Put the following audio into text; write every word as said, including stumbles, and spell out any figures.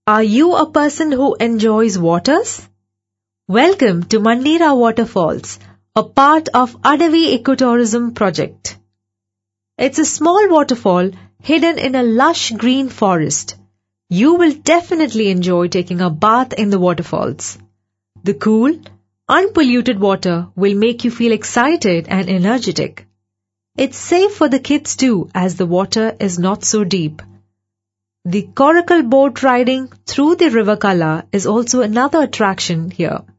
Are you a person who enjoys waters? Welcome to Mandira Waterfalls, a part of Adavi Ecotourism project. It's a small waterfall hidden in a lush green forest. You will definitely enjoy taking a bath in the waterfalls. The cool, unpolluted water will make you feel excited and energetic. It's safe for the kids too, as the water is not so deep. The coracle boat riding through the river Kala is also another attraction here.